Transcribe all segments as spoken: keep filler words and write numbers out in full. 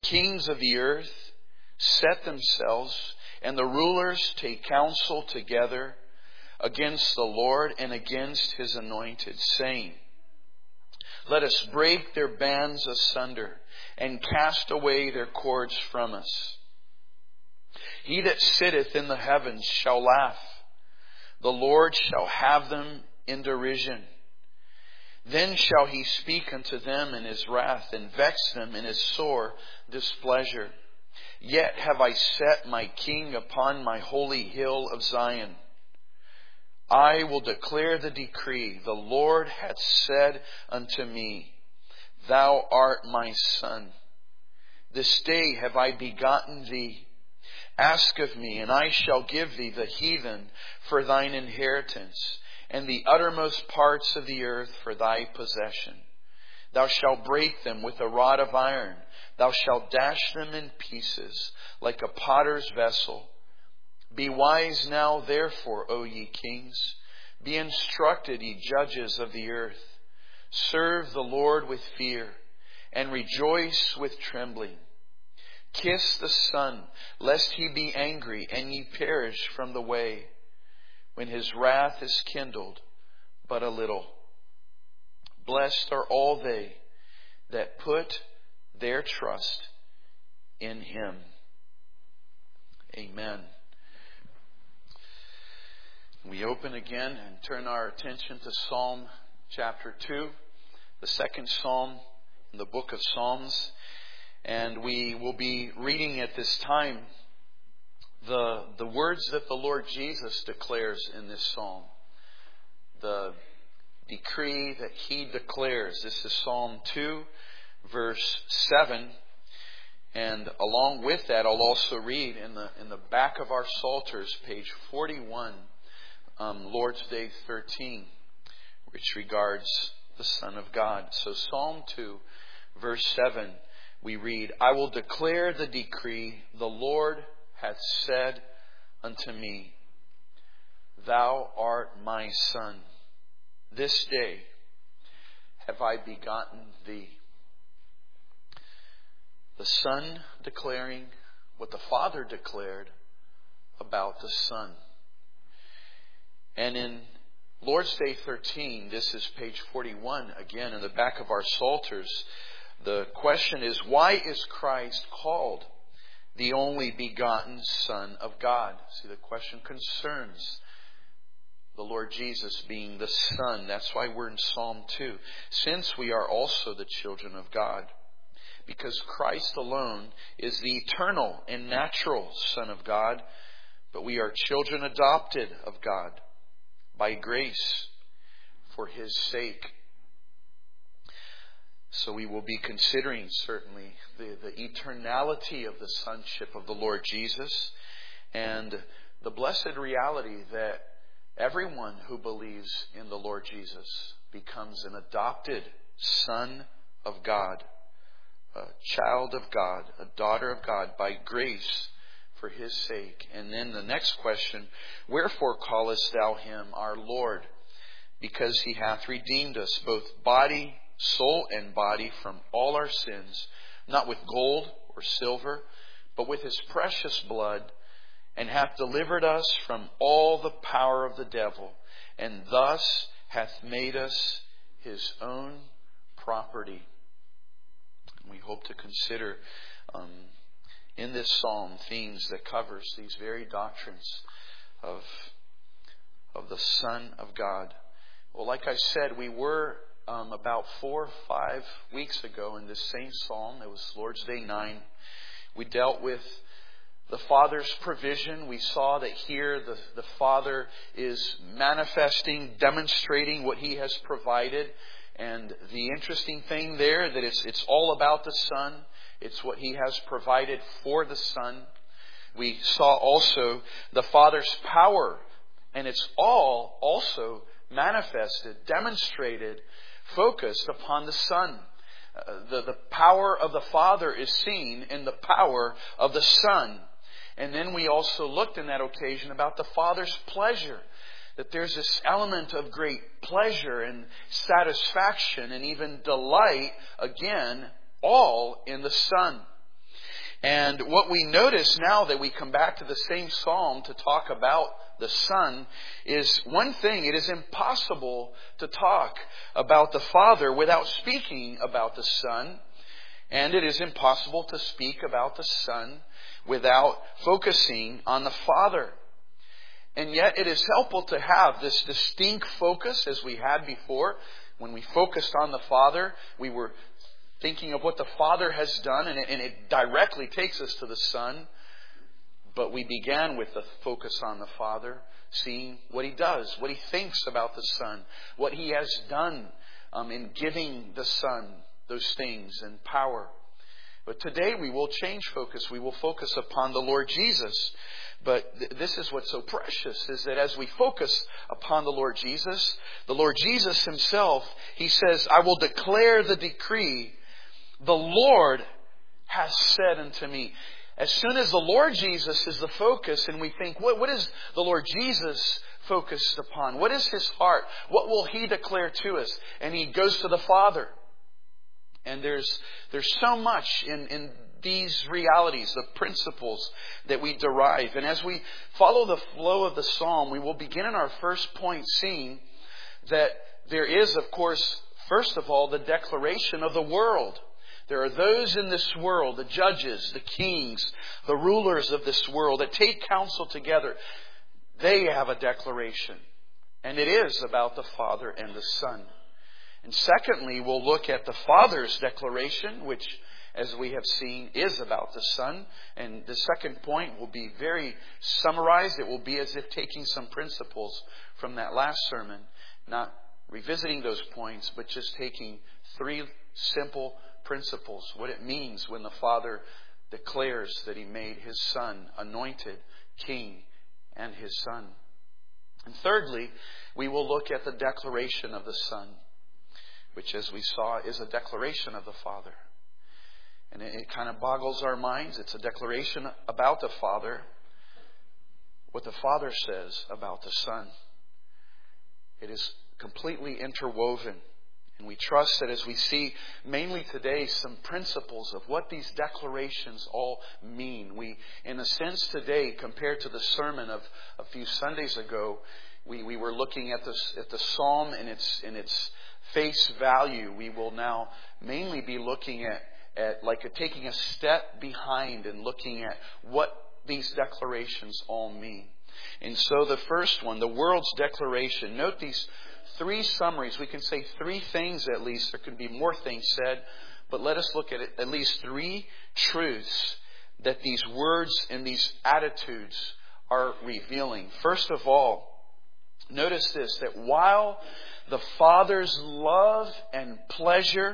Kings of the earth set themselves, and the rulers take counsel together against the Lord and against His anointed, saying, let us break their bands asunder and cast away their cords from us. He that sitteth in the heavens shall laugh. The Lord shall have them in derision. Then shall He speak unto them in His wrath, and vex them in His sore displeasure. Yet have I set my King upon my holy hill of Zion. I will declare the decree. The Lord hath said unto me, Thou art my Son. This day have I begotten thee. Ask of me, and I shall give thee the heathen for thine inheritance, and the uttermost parts of the earth for thy possession. Thou shalt break them with a rod of iron. Thou shalt dash them in pieces like a potter's vessel. Be wise now, therefore, O ye kings. Be instructed, ye judges of the earth. Serve the Lord with fear, and rejoice with trembling. Kiss the Son, lest He be angry, and ye perish from the way, when His wrath is kindled but a little. Blessed are all they that put their trust in Him. Amen. We open again and turn our attention to Psalm chapter two, the second psalm in the book of Psalms. And we will be reading at this time the, the words that the Lord Jesus declares in this psalm. The decree that He declares. This is Psalm two, verse seven. And along with that, I'll also read in the in the back of our Psalters, page forty-one, um, Lord's Day thirteen, which regards the Son of God. So Psalm two, verse seven, we read, I will declare the decree, the Lord hath said unto me, Thou art my Son. This day have I begotten thee. The Son declaring what the Father declared about the Son. And in Lord's Day thirteen, this is page forty-one, again in the back of our Psalters, the question is, why is Christ called the only begotten Son of God? See, the question concerns the Lord Jesus being the Son. That's why we're in Psalm two. Since we are also the children of God. Because Christ alone is the eternal and natural Son of God, but we are children adopted of God by grace for His sake. So we will be considering certainly the, the eternality of the sonship of the Lord Jesus and the blessed reality that everyone who believes in the Lord Jesus becomes an adopted son of God, a child of God, a daughter of God by grace for His sake. And then the next question, wherefore callest thou Him our Lord? Because He hath redeemed us, both body, soul, and body, from all our sins, not with gold or silver, but with His precious blood, and hath delivered us from all the power of the devil, and thus hath made us His own property. We hope to consider um, in this psalm themes that covers these very doctrines of, of the Son of God. Well, like I said, we were um, about four or five weeks ago in this same psalm. It was Lord's Day nine. We dealt with the Father's provision. We saw that here the, the Father is manifesting, demonstrating what He has provided. And the interesting thing there, that it's, it's all about the Son. It's what He has provided for the Son. We saw also the Father's power. And it's all also manifested, demonstrated, focused upon the Son. Uh, the, the power of the Father is seen in the power of the Son. And then we also looked in that occasion about the Father's pleasure. That there's this element of great pleasure and satisfaction and even delight, again, all in the Son. And what we notice now that we come back to the same psalm to talk about the Son is one thing. It is impossible to talk about the Father without speaking about the Son. And it is impossible to speak about the Son without focusing on the Father. And yet it is helpful to have this distinct focus as we had before. When we focused on the Father, we were thinking of what the Father has done, and it, and it directly takes us to the Son. But we began with the focus on the Father, seeing what He does, what He thinks about the Son, what He has done um, in giving the Son those things and power. But today we will change focus. We will focus upon the Lord Jesus. But th- this is what's so precious, is that as we focus upon the Lord Jesus, the Lord Jesus Himself, He says, I will declare the decree, the Lord has said unto me. As soon as the Lord Jesus is the focus, and we think, what, what is the Lord Jesus focused upon? What is His heart? What will He declare to us? And He goes to the Father. And there's there's so much in, in these realities, the principles that we derive. And as we follow the flow of the psalm, we will begin in our first point seeing that there is, of course, first of all, the declaration of the world. There are those in this world, the judges, the kings, the rulers of this world that take counsel together. They have a declaration. And it is about the Father and the Son. And secondly, we'll look at the Father's declaration, which, as we have seen, is about the Son. And the second point will be very summarized. It will be as if taking some principles from that last sermon, not revisiting those points, but just taking three simple principles. What it means when the Father declares that He made His Son anointed King and His Son. And thirdly, we will look at the declaration of the Son, which, as we saw, is a declaration of the Father. And it, it kind of boggles our minds. It's a declaration about the Father, what the Father says about the Son. It is completely interwoven. And we trust that as we see mainly today some principles of what these declarations all mean. We, in a sense today, compared to the sermon of a few Sundays ago, we, we were looking at this at the psalm in its in its face value. We will now mainly be looking at, at like a, taking a step behind and looking at what these declarations all mean. And so the first one, the world's declaration. Note these three summaries. We can say three things at least. There can be more things said. But let us look at it, at least three truths that these words and these attitudes are revealing. First of all, notice this, that while the Father's love and pleasure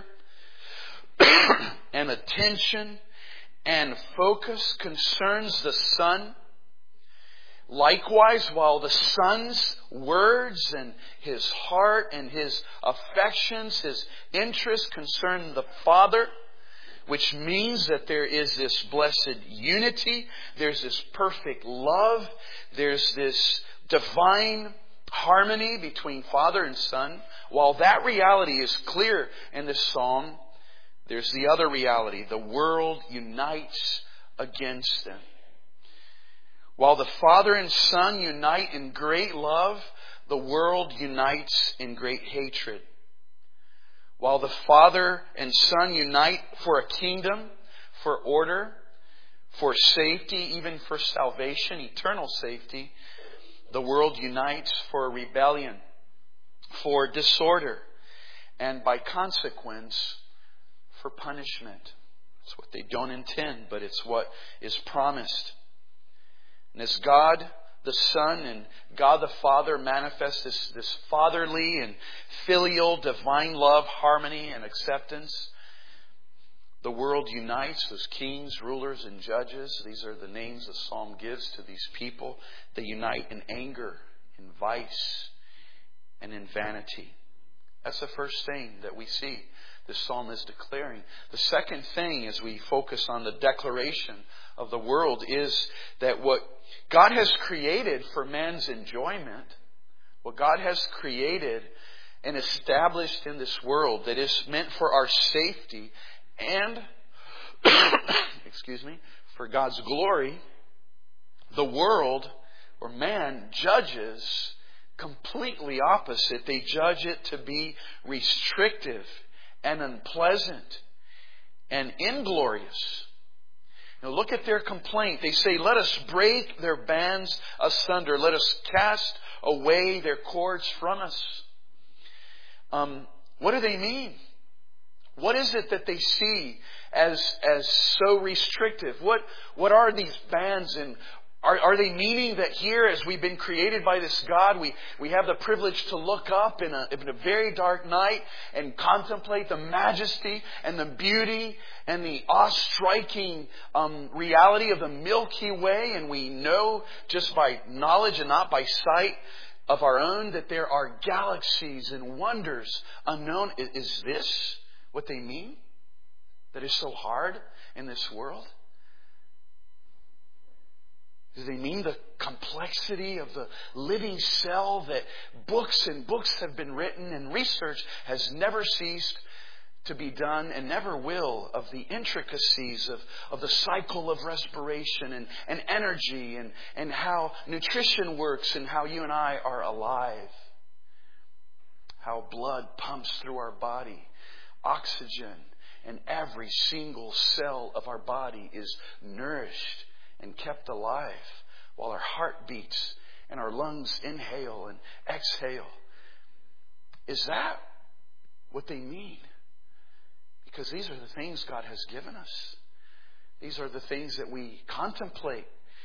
and attention and focus concerns the Son, likewise, while the Son's words and His heart and His affections, His interests concern the Father, which means that there is this blessed unity, there's this perfect love, there's this divine harmony between Father and Son. While that reality is clear in this psalm, there's the other reality. The world unites against them. While the Father and Son unite in great love, the world unites in great hatred. While the Father and Son unite for a kingdom, for order, for safety, even for salvation, eternal safety, the world unites for rebellion, for disorder, and by consequence, for punishment. It's what they don't intend, but it's what is promised. And as God the Son and God the Father manifest this, this fatherly and filial divine love, harmony, and acceptance, the world unites. Those kings, rulers, and judges, these are the names the psalm gives to these people. They unite in anger, in vice, and in vanity. That's the first thing that we see this psalm is declaring. The second thing, as we focus on the declaration of the world, is that what God has created for man's enjoyment, what God has created and established in this world that is meant for our safety and excuse me, for God's glory, the world or man judges completely opposite. They judge it to be restrictive and unpleasant and inglorious. Now look at their complaint. They say, let us break their bands asunder. Let us cast away their cords from us. Um, what do they mean? What is it that they see as as so restrictive? What what are these bands? And are, are they meaning that here, as we've been created by this God, we, we have the privilege to look up in a, in a very dark night and contemplate the majesty and the beauty and the awe-striking um, reality of the Milky Way, and we know just by knowledge and not by sight of our own that there are galaxies and wonders unknown? Is this what they mean? That is so hard in this world? Do they mean the complexity of the living cell, that books and books have been written and research has never ceased to be done and never will, of the intricacies of, of the cycle of respiration and, and energy and, and how nutrition works and how you and I are alive? How blood pumps through our body, oxygen, and every single cell of our body is nourished and kept alive while our heart beats and our lungs inhale and exhale. Is that what they mean? Because these are the things God has given us. These are the things that we contemplate.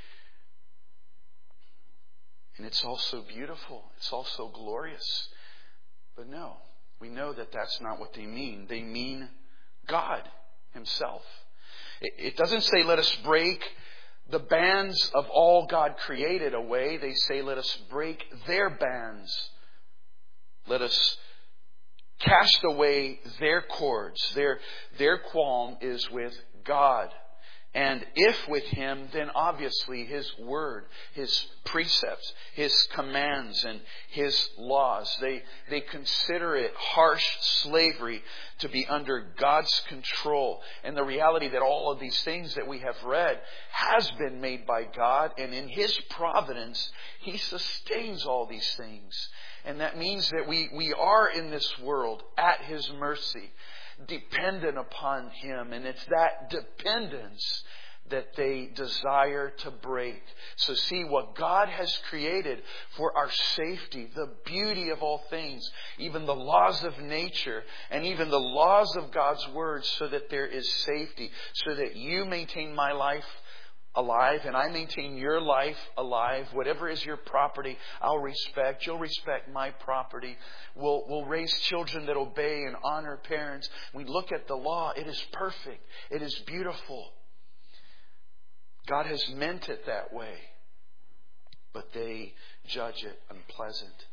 And it's also beautiful. It's also glorious. But no, we know that that's not what they mean. They mean God Himself. It doesn't say, let us break the bands of all God created away. They say, let us break their bands. Let us cast away their cords. Their, their qualm is with God. And if with Him, then obviously His Word, His precepts, His commands, and His laws. They, they consider it harsh slavery to be under God's control. And the reality that all of these things that we have read has been made by God. And in His providence, He sustains all these things. And that means that we, we are in this world at His mercy, dependent upon Him. And it's that dependence that they desire to break. So see, what God has created for our safety, the beauty of all things, even the laws of nature and even the laws of God's Word, so that there is safety, so that you maintain my life alive and I maintain your life alive. Whatever is your property, I'll respect. You'll respect my property. We'll, we'll raise children that obey and honor parents. We look at the law. It is perfect. It is beautiful. God has meant it that way. But they judge it unpleasant.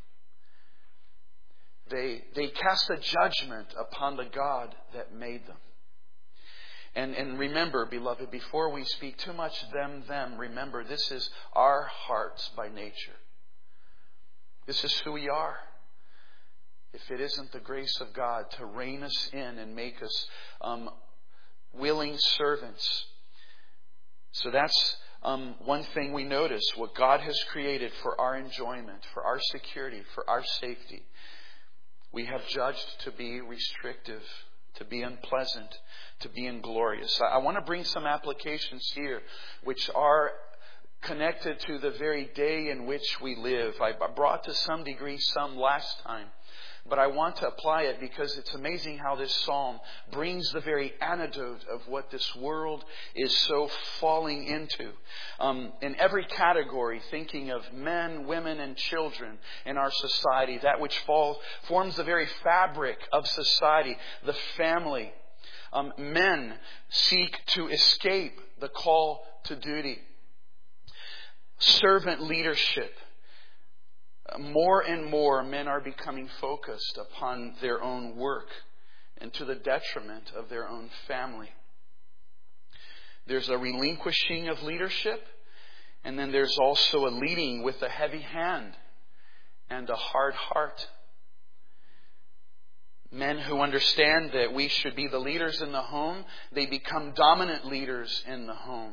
They, they cast a judgment upon the God that made them. And, and remember, beloved, before we speak too much them, them, remember, this is our hearts by nature. This is who we are. If it isn't the grace of God to rein us in and make us um, willing servants. So that's um, one thing we notice. What God has created for our enjoyment, for our security, for our safety, we have judged to be restrictive, to be unpleasant, to be inglorious. I want to bring some applications here which are connected to the very day in which we live. I brought to some degree some last time, but I want to apply it because it's amazing how this psalm brings the very antidote of what this world is so falling into. Um, in every category, thinking of men, women, and children in our society, that which falls, forms the very fabric of society, the family. Um, men seek to escape the call to duty. Servant leadership. More and more men are becoming focused upon their own work and to the detriment of their own family. There's a relinquishing of leadership, and then there's also a leading with a heavy hand and a hard heart. Men who understand that we should be the leaders in the home, they become dominant leaders in the home.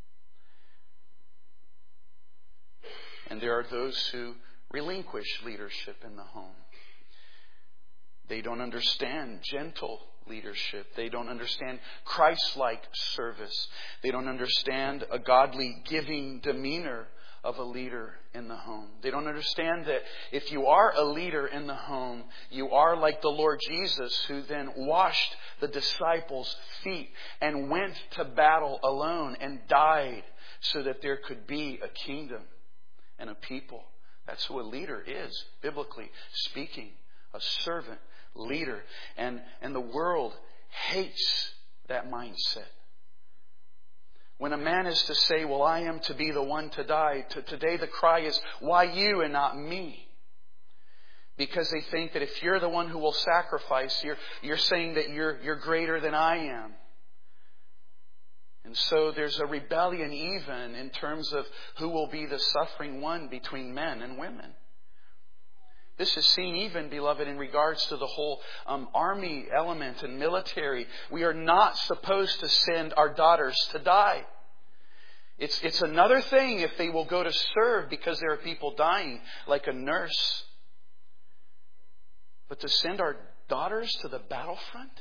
And there are those who relinquish leadership in the home. They don't understand gentle leadership. They don't understand Christ-like service. They don't understand a godly giving demeanor of a leader in the home. They don't understand that if you are a leader in the home, you are like the Lord Jesus, who then washed the disciples' feet and went to battle alone and died so that there could be a kingdom and a people. That's who a leader is, biblically speaking. A servant leader. And, and the world hates that mindset. When a man is to say, well, I am to be the one to die, to, today the cry is, why you and not me? Because they think that if you're the one who will sacrifice, you're, you're saying that you're, you're greater than I am. And so there's a rebellion even in terms of who will be the suffering one between men and women. This is seen even, beloved, in regards to the whole um, army element and military. We are not supposed to send our daughters to die. It's, it's another thing if they will go to serve because there are people dying, like a nurse. But to send our daughters to the battlefront?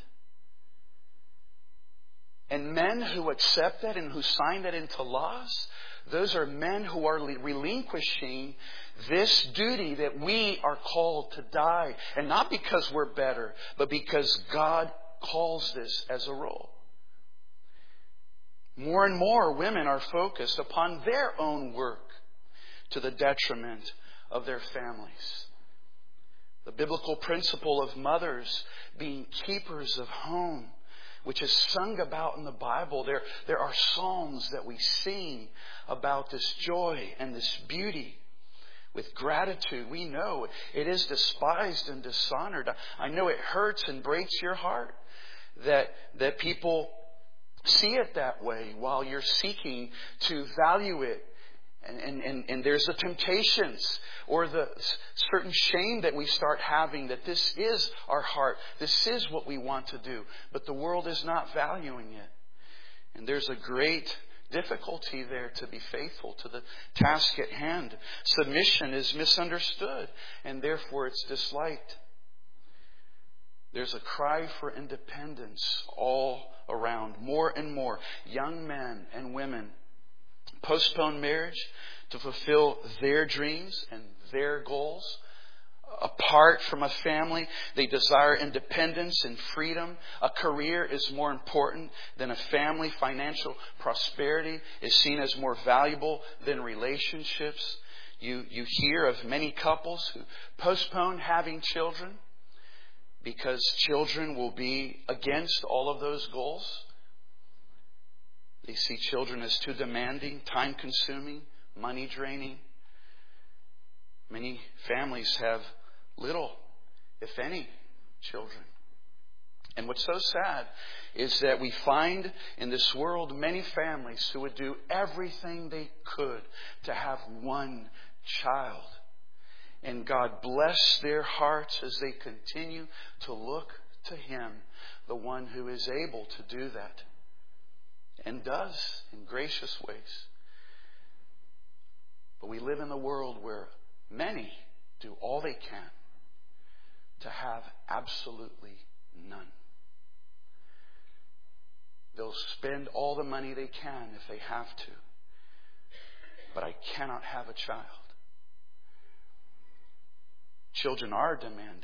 And men who accept that and who sign that into laws, those are men who are relinquishing this duty that we are called to die. And not because we're better, but because God calls this as a role. More and more women are focused upon their own work to the detriment of their families. The biblical principle of mothers being keepers of home, which is sung about in the Bible. There, there are psalms that we sing about this joy and this beauty with gratitude. We know it is despised and dishonored. I know it hurts and breaks your heart that, that people see it that way while you're seeking to value it. And, and, and, and there's the temptations or the certain shame that we start having that this is our heart. This is what we want to do. But the world is not valuing it. And there's a great difficulty there to be faithful to the task at hand. Submission is misunderstood and therefore it's disliked. There's a cry for independence all around. More and more young men and women postpone marriage to fulfill their dreams and their goals. Apart from a family, they desire independence and freedom. A career is more important than a family. Financial prosperity is seen as more valuable than relationships. You, you hear of many couples who postpone having children because children will be against all of those goals. They see children as too demanding, time-consuming, money-draining. Many families have little, if any, children. And what's so sad is that we find in this world many families who would do everything they could to have one child. And God bless their hearts as they continue to look to Him, the one who is able to do that. And does in gracious ways. But we live in a world where many do all they can to have absolutely none. They'll spend all the money they can if they have to. But I cannot have a child. Children are demanding,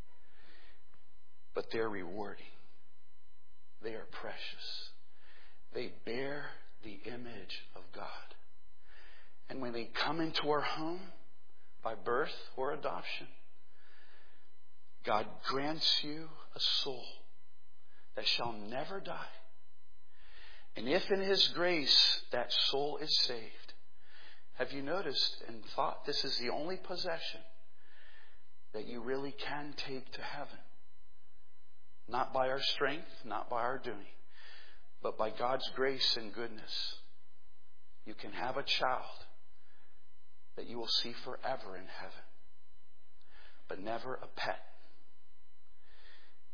but they're rewarding. They are precious. They bear the image of God. And when they come into our home by birth or adoption, God grants you a soul that shall never die. And if in His grace that soul is saved, have you noticed and thought this is the only possession that you really can take to heaven? Not by our strength, not by our doing, but by God's grace and goodness. You can have a child that you will see forever in heaven, but never a pet.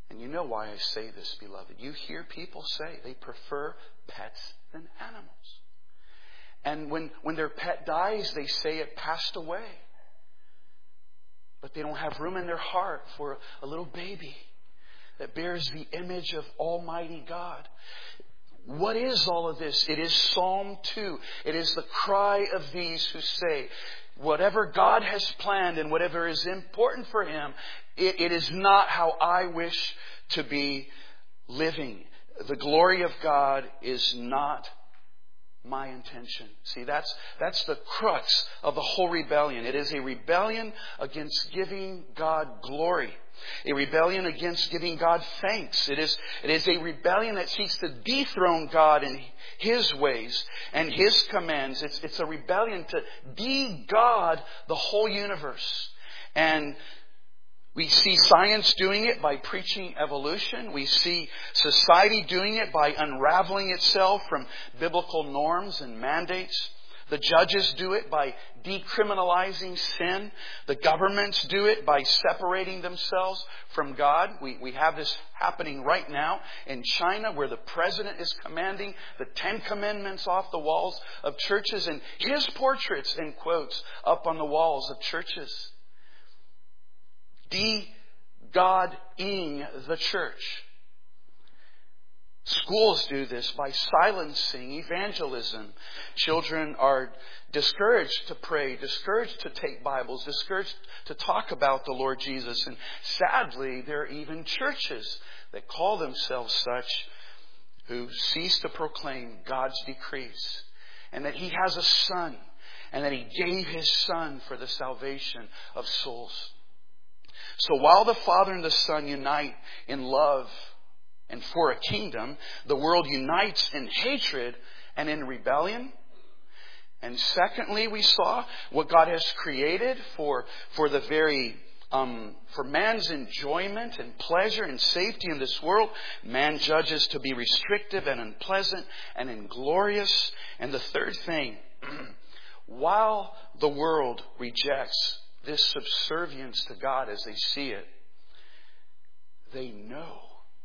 And you know why I say this, beloved. You hear people say they prefer pets than animals. And when, when their pet dies, they say it passed away. But they don't have room in their heart for a little baby that bears the image of Almighty God. What is all of this? It is Psalm two. It is the cry of these who say, whatever God has planned and whatever is important for Him, it, it is not how I wish to be living. The glory of God is not my intention. See, that's that's the crux of the whole rebellion. It is a rebellion against giving God glory. A rebellion against giving God thanks. It is, it is a rebellion that seeks to dethrone God in His ways and His commands. It's, it's a rebellion to de-God the whole universe. And we see science doing it by preaching evolution. We see society doing it by unraveling itself from biblical norms and mandates. The judges do it by decriminalizing sin. The governments do it by separating themselves from God. We, we have this happening right now in China, where the president is commanding the Ten Commandments off the walls of churches and his portraits, in quotes, up on the walls of churches. De-God-ing the church. Schools do this by silencing evangelism. Children are discouraged to pray, discouraged to take Bibles, discouraged to talk about the Lord Jesus. And sadly, there are even churches that call themselves such who cease to proclaim God's decrees, and that He has a Son, and that He gave His Son for the salvation of souls. So while the Father and the Son unite in love and for a kingdom, the world unites in hatred and in rebellion. And secondly, we saw what God has created for, for the very um, for man's enjoyment and pleasure and safety in this world. Man judges to be restrictive and unpleasant and inglorious. And the third thing, while the world rejects this subservience to God as they see it, they know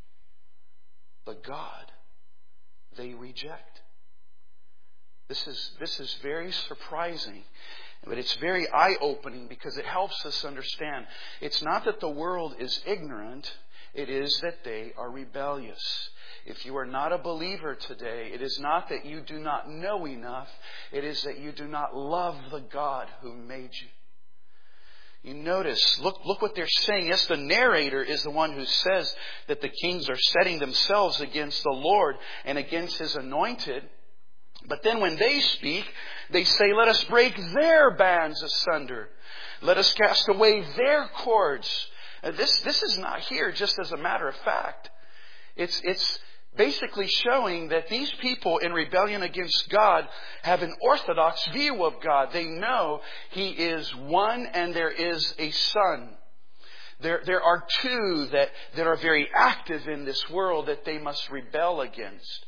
the God they reject. This is, this is very surprising, but it's very eye-opening because it helps us understand. It's not that the world is ignorant, it is that they are rebellious. If you are not a believer today, it is not that you do not know enough, it is that you do not love the God who made you. You notice, look, look what they're saying. Yes, the narrator is the one who says that the kings are setting themselves against the Lord and against His anointed. But then when they speak, they say, let us break their bands asunder. Let us cast away their cords. This, this is not here just as a matter of fact. It's, it's basically showing that these people in rebellion against God have an orthodox view of God. They know He is one and there is a Son. There, there are two that, that are very active in this world that they must rebel against.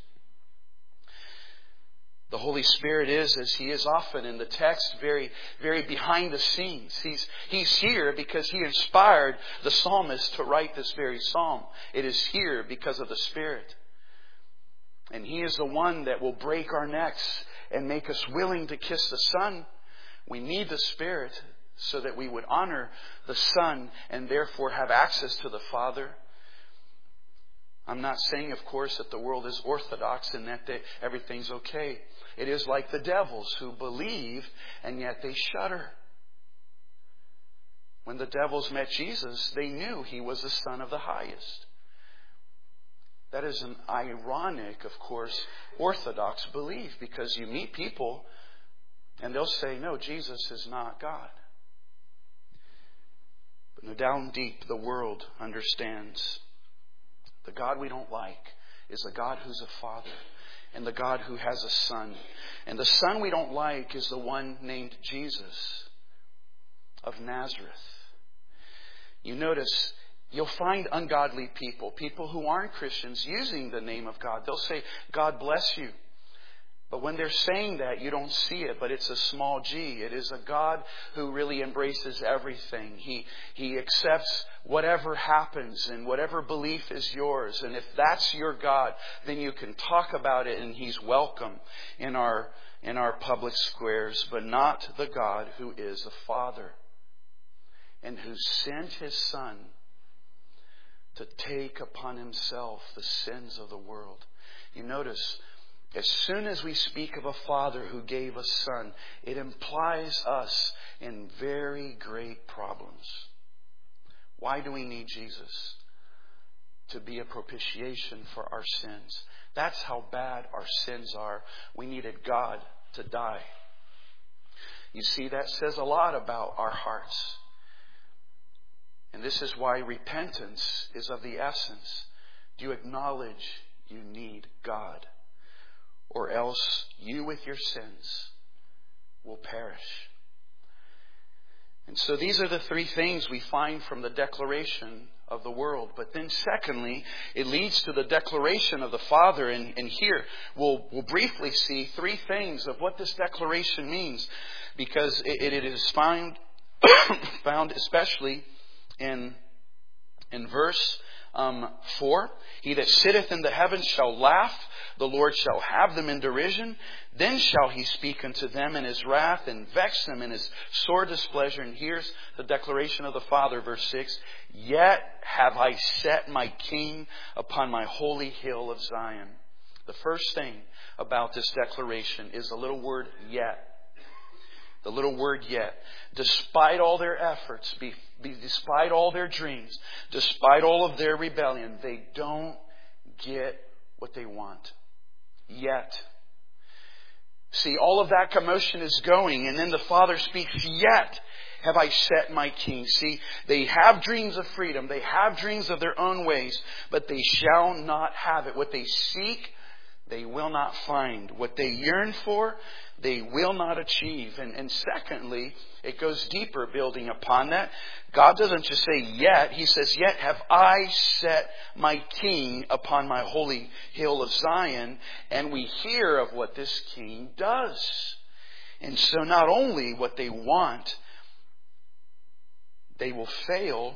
The Holy Spirit is, as He is often in the text, very, very behind the scenes. He's, he's here because He inspired the psalmist to write this very psalm. It is here because of the Spirit. And He is the one that will break our necks and make us willing to kiss the Son. We need the Spirit so that we would honor the Son and therefore have access to the Father. I'm not saying, of course, that the world is orthodox and that they, everything's okay. It is like the devils who believe and yet they shudder. When the devils met Jesus, they knew He was the Son of the Highest. That is an ironic, of course, orthodox belief, because you meet people and they'll say, no, Jesus is not God. But no, down deep, the world understands the God we don't like is the God who's a Father and the God who has a Son. And the Son we don't like is the one named Jesus of Nazareth. You notice, you'll find ungodly people, people who aren't Christians, using the name of God. They'll say, God bless you. But when they're saying that, you don't see it, but it's a small g. It is a God who really embraces everything. He, He accepts whatever happens and whatever belief is yours. And if that's your God, then you can talk about it and He's welcome in our, in our public squares, but not the God who is a Father and who sent His Son to take upon Himself the sins of the world. You notice, as soon as we speak of a Father who gave a Son, it implies us in very great problems. Why do we need Jesus? To be a propitiation for our sins. That's how bad our sins are. We needed God to die. You see, that says a lot about our hearts. And this is why repentance is of the essence. Do you acknowledge you need God? Or else you with your sins will perish. And so these are the three things we find from the declaration of the world. But then secondly, it leads to the declaration of the Father. And, and here we'll, we'll briefly see three things of what this declaration means. Because it, it is found, found especially in, in verse um, four. He that sitteth in the heavens shall laugh. The Lord shall have them in derision. Then shall He speak unto them in His wrath and vex them in His sore displeasure. And here's the declaration of the Father, verse six. Yet have I set my King upon my holy hill of Zion. The first thing about this declaration is the little word yet. The little word yet. Despite all their efforts, be, be, despite all their dreams, despite all of their rebellion, they don't get what they want. Yet. See, all of that commotion is going, and then the Father speaks, yet have I set my King. See, they have dreams of freedom. They have dreams of their own ways, but they shall not have it. What they seek, they will not find. What they yearn for, they will not achieve. And, and secondly, it goes deeper building upon that. God doesn't just say yet. He says, yet have I set my King upon my holy hill of Zion. And we hear of what this King does. And so not only what they want, they will fail,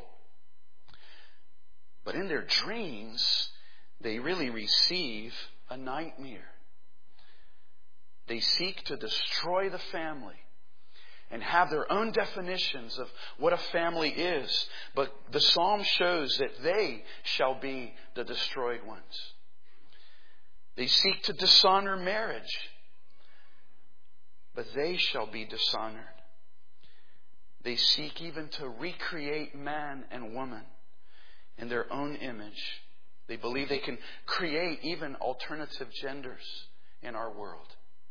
but in their dreams, they really receive a nightmare. They seek to destroy the family and have their own definitions of what a family is. But the Psalm shows that they shall be the destroyed ones. They seek to dishonor marriage, but they shall be dishonored. They seek even to recreate man and woman in their own image. They believe they can create even alternative genders in our world.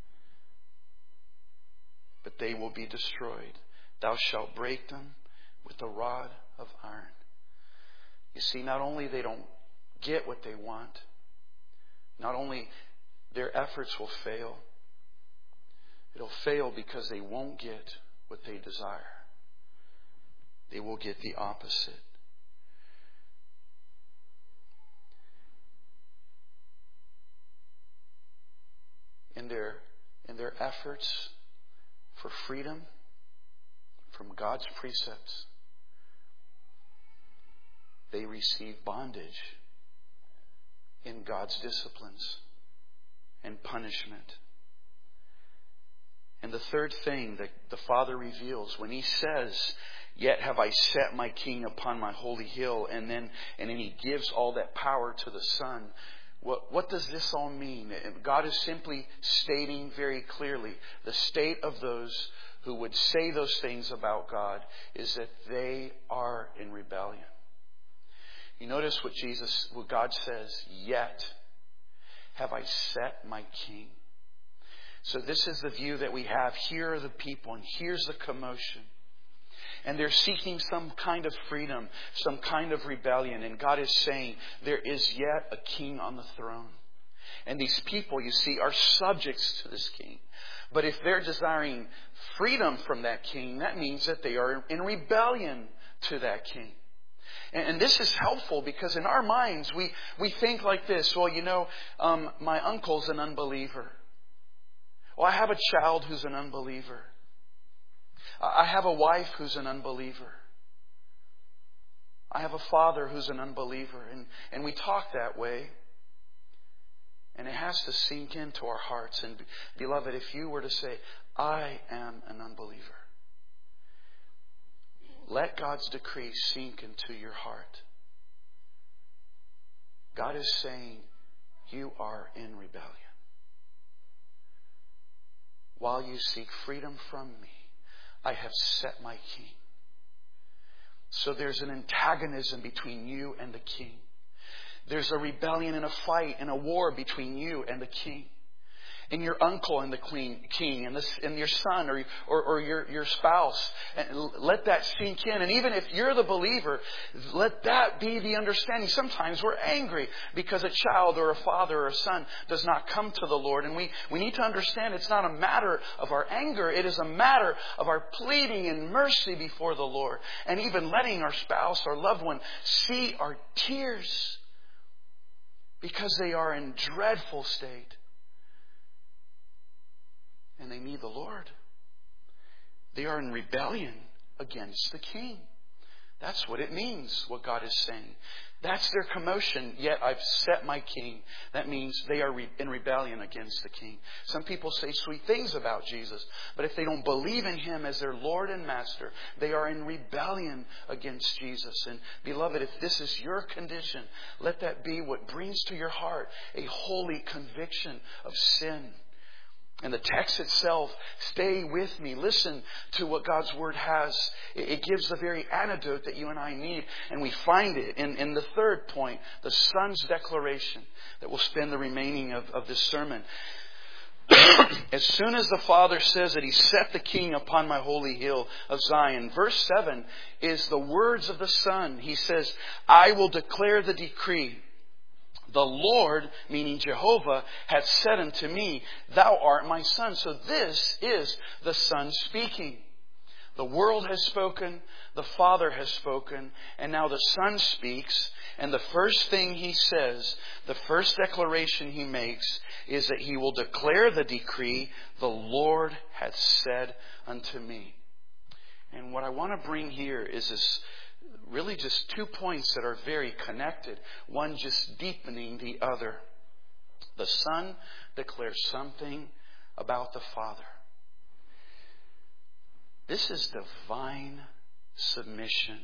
But they will be destroyed. Thou shalt break them with a rod of iron. You see, not only they don't get what they want, not only their efforts will fail, it'll fail because they won't get what they desire. They will get the opposite. In their, in their efforts for freedom from God's precepts, they receive bondage in God's disciplines and punishment. And the third thing that the Father reveals when He says, yet have I set my King upon my holy hill, and then and then He gives all that power to the Son. What, what does this all mean? God is simply stating very clearly the state of those who would say those things about God is that they are in rebellion. You notice what Jesus, what God says, yet have I set my King. So this is the view that we have. Here are the people, and here's the commotion. And they're seeking some kind of freedom, some kind of rebellion. And God is saying, there is yet a King on the throne. And these people, you see, are subjects to this King. But if they're desiring freedom from that King, that means that they are in rebellion to that King. And, and this is helpful because in our minds, we, we think like this. Well, you know, um, my uncle's an unbeliever. Oh, I have a child who's an unbeliever. I have a wife who's an unbeliever. I have a father who's an unbeliever. And, and we talk that way. And it has to sink into our hearts. And beloved, if you were to say, I am an unbeliever, let God's decree sink into your heart. God is saying, you are in rebellion. While you seek freedom from me, I have set my king. So there's an antagonism between you and the king. There's a rebellion and a fight and a war between you and the king. And your uncle and the queen, king, and, this, and your son or, or, or your, your spouse. And let that sink in. And even if you're the believer, let that be the understanding. Sometimes we're angry because a child or a father or a son does not come to the Lord. And we, we need to understand it's not a matter of our anger. It is a matter of our pleading in mercy before the Lord. And even letting our spouse or loved one see our tears because they are in dreadful state. And they need the Lord. They are in rebellion against the king. That's what it means, what God is saying. That's their commotion, yet I've set my king. That means they are in rebellion against the king. Some people say sweet things about Jesus, but if they don't believe in Him as their Lord and Master, they are in rebellion against Jesus. And beloved, if this is your condition, let that be what brings to your heart a holy conviction of sin. And the text itself, stay with me. Listen to what God's Word has. It gives the very antidote that you and I need. And we find it in, in the third point, the Son's declaration, that we'll spend the remaining of, of this sermon. As soon as the Father says that He set the King upon my holy hill of Zion. Verse seven is the words of the Son. He says, I will declare the decree. The Lord, meaning Jehovah, hath said unto me, Thou art my Son. So this is the Son speaking. The world has spoken, the Father has spoken, and now the Son speaks. And the first thing He says, the first declaration He makes, is that He will declare the decree, The Lord hath said unto me. And what I want to bring here is this really just two points that are very connected. One just deepening the other. The Son declares something about the Father. This is divine submission.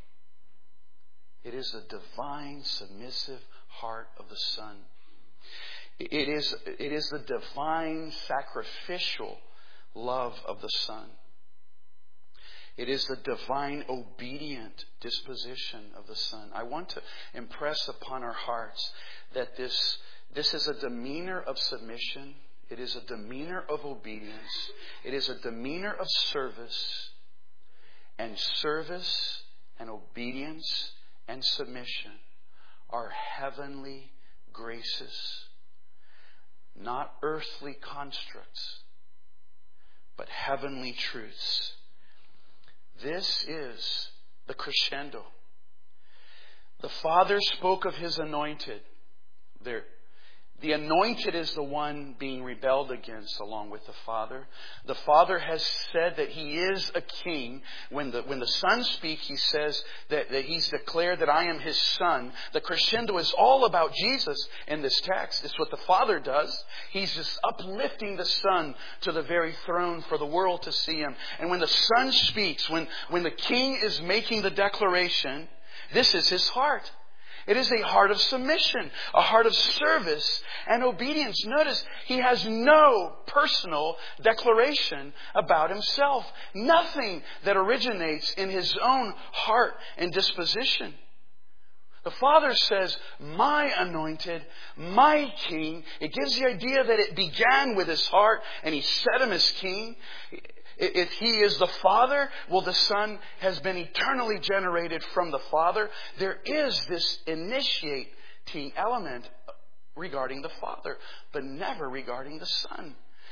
It is the divine submissive heart of the Son. It is, it is the divine sacrificial love of the Son. It is the divine obedient disposition of the Son. I want to impress upon our hearts that this, this is a demeanor of submission. It is a demeanor of obedience. It is a demeanor of service. And service and obedience and submission are heavenly graces, not earthly constructs, but heavenly truths. This is the crescendo. The Father spoke of His anointed. There, the anointed is the one being rebelled against along with the Father. The Father has said that He is a king. When the, when the Son speaks, He says that, that He's declared that I am His Son. The crescendo is all about Jesus in this text. It's what the Father does. He's just uplifting the Son to the very throne for the world to see Him. And when the Son speaks, when, when the King is making the declaration, this is His heart. It is a heart of submission, a heart of service and obedience. Notice, He has no personal declaration about Himself. Nothing that originates in His own heart and disposition. The Father says, my anointed, my king. It gives the idea that it began with His heart and He set Him as king. If He is the Father, well, the Son has been eternally generated from the Father. There is this initiating element regarding the Father, but never regarding the Son.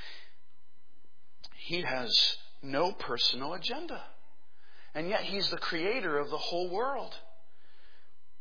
He has no personal agenda. And yet He's the creator of the whole world.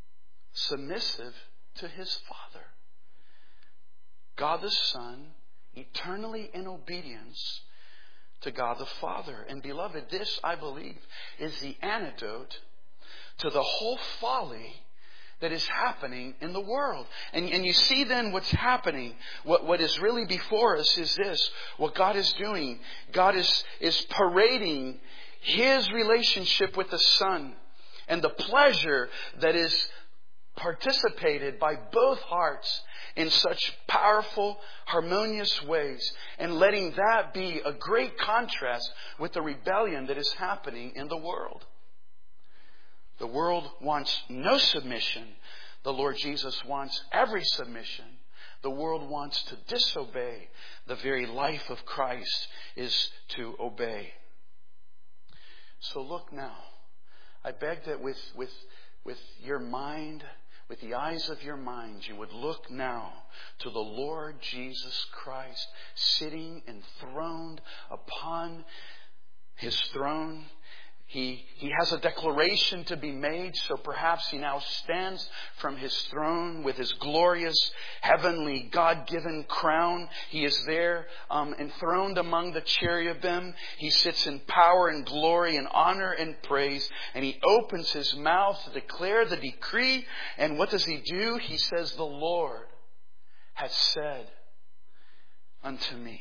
Submissive to His Father. God the Son eternally in obedience to God the Father. And beloved, this, I believe, is the antidote to the whole folly that is happening in the world. And, and you see then what's happening. What, what is really before us is this. What God is doing. God is, is parading His relationship with the Son and the pleasure that is participated by both hearts in such powerful, harmonious ways, and letting that be a great contrast with the rebellion that is happening in the world. The world wants no submission. The Lord Jesus wants every submission. The world wants to disobey. The very life of Christ is to obey. So look now. I beg that with, with, with your mind, with the eyes of your mind, you would look now to the Lord Jesus Christ sitting enthroned upon His throne. He, he has a declaration to be made, so perhaps He now stands from His throne with His glorious, heavenly, God-given crown. He is there um, enthroned among the cherubim. He sits in power and glory and honor and praise. And He opens His mouth to declare the decree. And what does He do? He says, "The Lord has said unto me."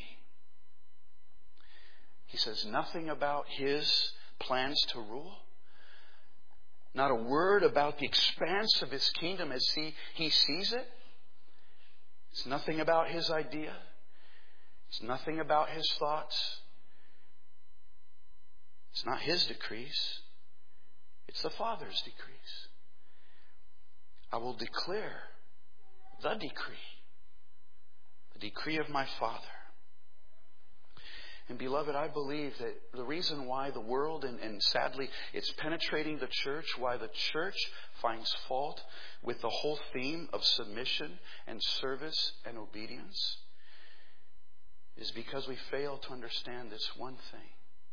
He says nothing about His plans to rule. Not a word about the expanse of His kingdom as he, he sees it. It's nothing about His idea. It's nothing about His thoughts. It's not His decrees. It's the Father's decrees. I will declare the decree. The decree of my Father. And beloved, I believe that the reason why the world, and, and sadly it's penetrating the church, why the church finds fault with the whole theme of submission and service and obedience, is because we fail to understand this one thing.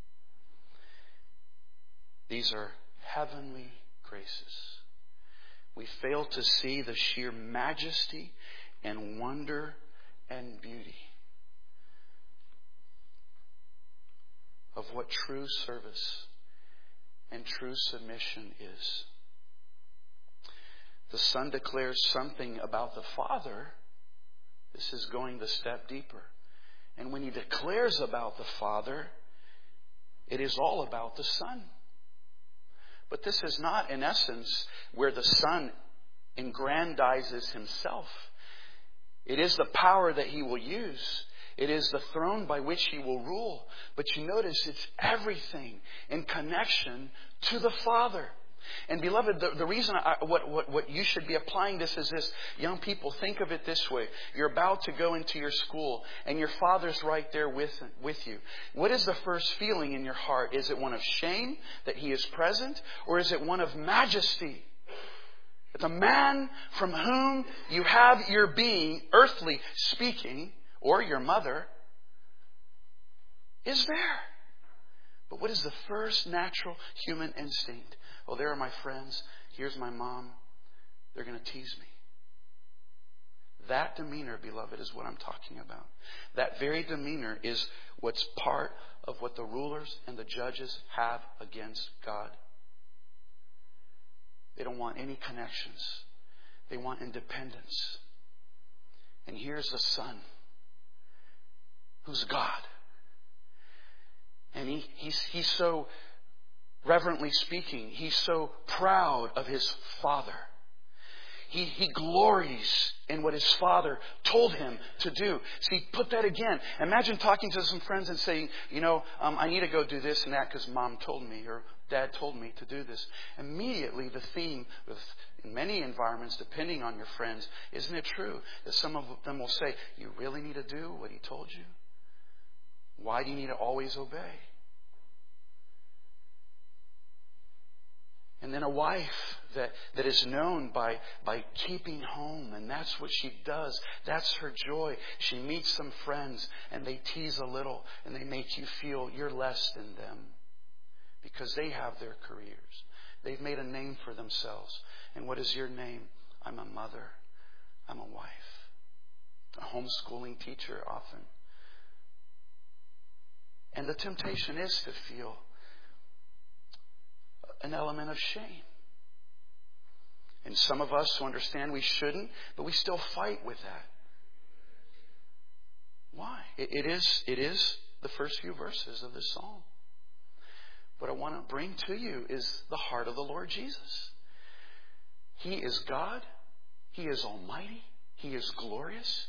These are heavenly graces. We fail to see the sheer majesty and wonder and beauty of what true service and true submission is. The Son declares something about the Father. This is going the step deeper. And when He declares about the Father, it is all about the Son. But this is not, in essence, where the Son aggrandizes Himself. It is the power that He will use. It is the throne by which He will rule. But you notice it's everything in connection to the Father. And beloved, the, the reason I, what, what, what you should be applying this is this. Young people, think of it this way. You're about to go into your school and your father's right there with, with you. What is the first feeling in your heart? Is it one of shame that He is present? Or is it one of majesty? The man from whom you have your being, earthly speaking, or your mother, is there. But what is the first natural human instinct? Oh, there are my friends. Here's my mom. They're going to tease me. That demeanor, beloved, is what I'm talking about. That very demeanor is what's part of what the rulers and the judges have against God. They don't want any connections. They want independence. And here's the Son, who's God. And he, he's, he's so, reverently speaking, he's so proud of His Father. He, he glories in what His Father told Him to do. See, put that again. Imagine talking to some friends and saying, you know, um, I need to go do this and that because Mom told me or Dad told me to do this. Immediately the theme with in many environments, depending on your friends, isn't it true that some of them will say, you really need to do what He told you? Why do you need to always obey? And then a wife that, that is known by, by keeping home, and that's what she does. That's her joy. She meets some friends and they tease a little and they make you feel you're less than them because they have their careers. They've made a name for themselves. And what is your name? I'm a mother. I'm a wife. A homeschooling teacher often. And the temptation is to feel an element of shame. And some of us who understand we shouldn't, but we still fight with that. Why? It, it is, it is the first few verses of this psalm. What I want to bring to you is the heart of the Lord Jesus. He is God. He is almighty. He is glorious.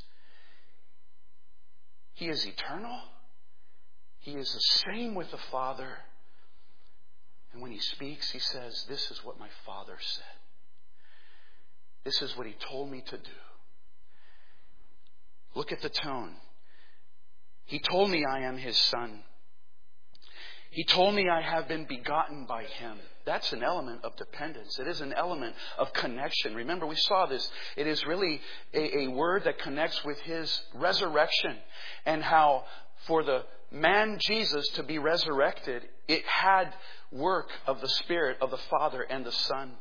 He is eternal. He is the same with the Father. And when He speaks, He says, this is what my Father said. This is what He told me to do. Look at the tone. He told me I am His Son. He told me I have been begotten by Him. That's an element of dependence. It is an element of connection. Remember, we saw this. It is really a, a word that connects with His resurrection, and how for the man Jesus to be resurrected, it had work of the Spirit of the Father and the Son.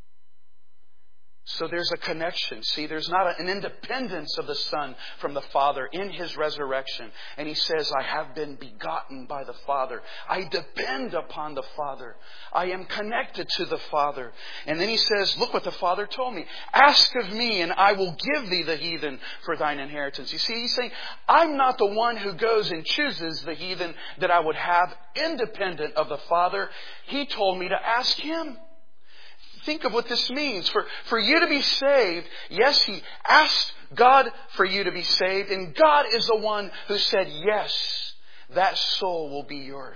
So there's a connection. See, there's not an independence of the Son from the Father in His resurrection. And He says, I have been begotten by the Father. I depend upon the Father. I am connected to the Father. And then He says, look what the Father told me. Ask of me and I will give thee the heathen for thine inheritance. You see, He's saying, I'm not the one who goes and chooses the heathen that I would have independent of the Father. He told me to ask Him. Think of what this means. For, for you to be saved, yes, He asked God for you to be saved, and God is the one who said, yes, that soul will be yours.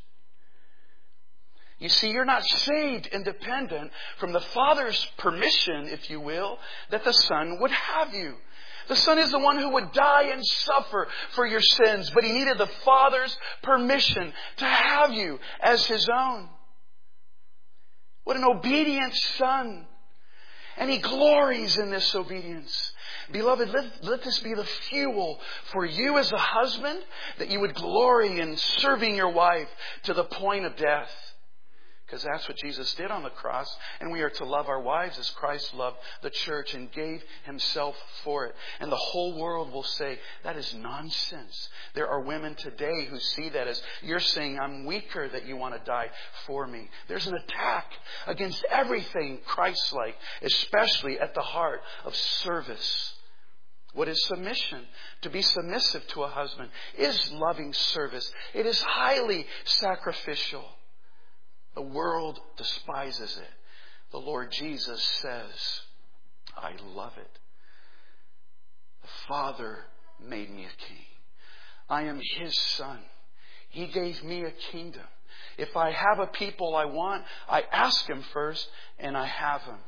You see, you're not saved independent from the Father's permission, if you will, that the Son would have you. The Son is the one who would die and suffer for your sins, but He needed the Father's permission to have you as His own. What an obedient Son. And He glories in this obedience. Beloved, let, let this be the fuel for you as a husband, that you would glory in serving your wife to the point of death. Because that's what Jesus did on the cross. And we are to love our wives as Christ loved the church and gave Himself for it. And the whole world will say, that is nonsense. There are women today who see that as, you're saying I'm weaker that you want to die for me. There's an attack against everything Christ-like, especially at the heart of service. What is submission? To be submissive to a husband is loving service. It is highly sacrificial. The world despises it. The Lord Jesus says, I love it. The Father made me a king. I am His Son. He gave me a kingdom. If I have a people I want, I ask Him first and I have Him.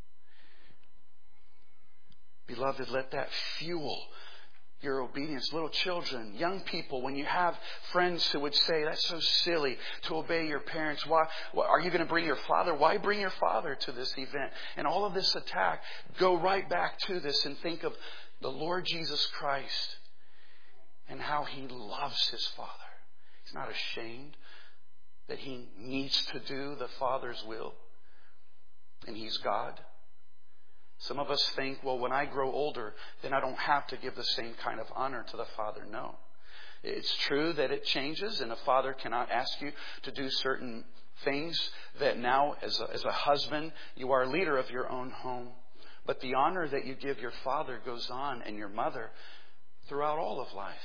Beloved, let that fuel your obedience. Little children, young people, when you have friends who would say, that's so silly to obey your parents. Why, why are you going to bring your father? Why bring your father to this event? And all of this attack, go right back to this and think of the Lord Jesus Christ and how He loves His Father. He's not ashamed that He needs to do the Father's will. And He's God. Some of us think, well, when I grow older, then I don't have to give the same kind of honor to the Father. No. It's true that it changes, and a father cannot ask you to do certain things that now, as a, as a husband, you are a leader of your own home. But the honor that you give your father goes on, and your mother, throughout all of life.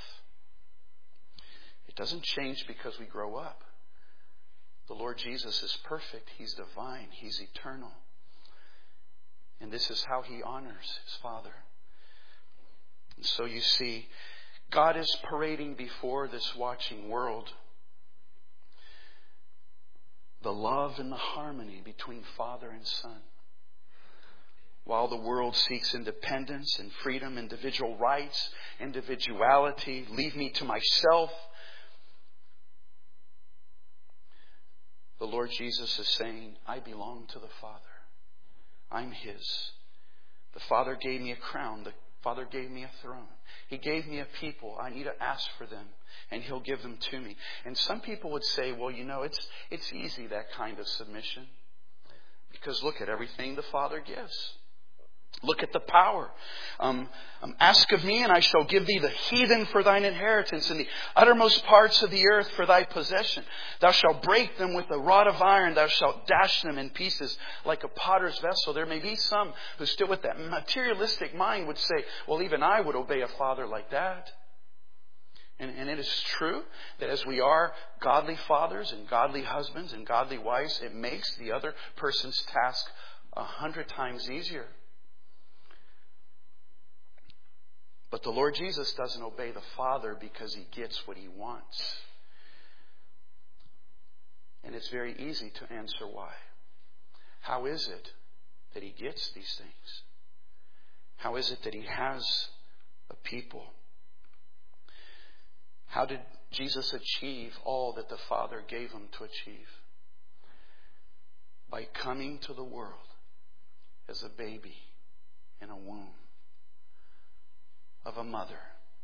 It doesn't change because we grow up. The Lord Jesus is perfect. He's divine. He's eternal. And this is how He honors His Father. And so you see, God is parading before this watching world the love and the harmony between Father and Son. While the world seeks independence and freedom, individual rights, individuality, leave me to myself, the Lord Jesus is saying, I belong to the Father. I'm His. The Father gave me a crown. The Father gave me a throne. He gave me a people. I need to ask for them, and He'll give them to me. And some people would say, well, you know, it's it's easy, that kind of submission. Because look at everything the Father gives. Look at the power. Um, um, Ask of me, and I shall give thee the heathen for thine inheritance, and the uttermost parts of the earth for thy possession. Thou shalt break them with a rod of iron. Thou shalt dash them in pieces like a potter's vessel. There may be some who still with that materialistic mind would say, well, even I would obey a father like that. And, and it is true that as we are godly fathers and godly husbands and godly wives, it makes the other person's task a hundred times easier. But the Lord Jesus doesn't obey the Father because He gets what He wants. And it's very easy to answer why. How is it that He gets these things? How is it that He has a people? How did Jesus achieve all that the Father gave Him to achieve? By coming to the world as a baby in a womb of a mother,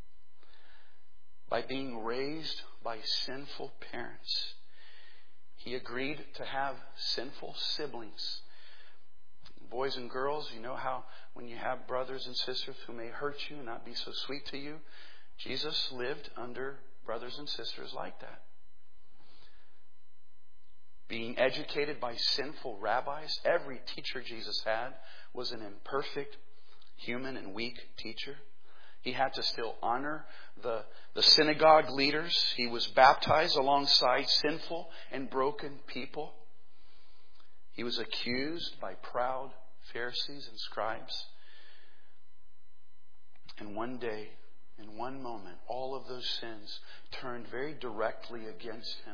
by being raised by sinful parents. He agreed to have sinful siblings. Boys and girls, you know how when you have brothers and sisters who may hurt you and not be so sweet to you, Jesus lived under brothers and sisters like that. Being educated by sinful rabbis, every teacher Jesus had was an imperfect, human, and weak teacher. He had to still honor the, the synagogue leaders. He was baptized alongside sinful and broken people. He was accused by proud Pharisees and scribes. And one day, in one moment, all of those sins turned very directly against Him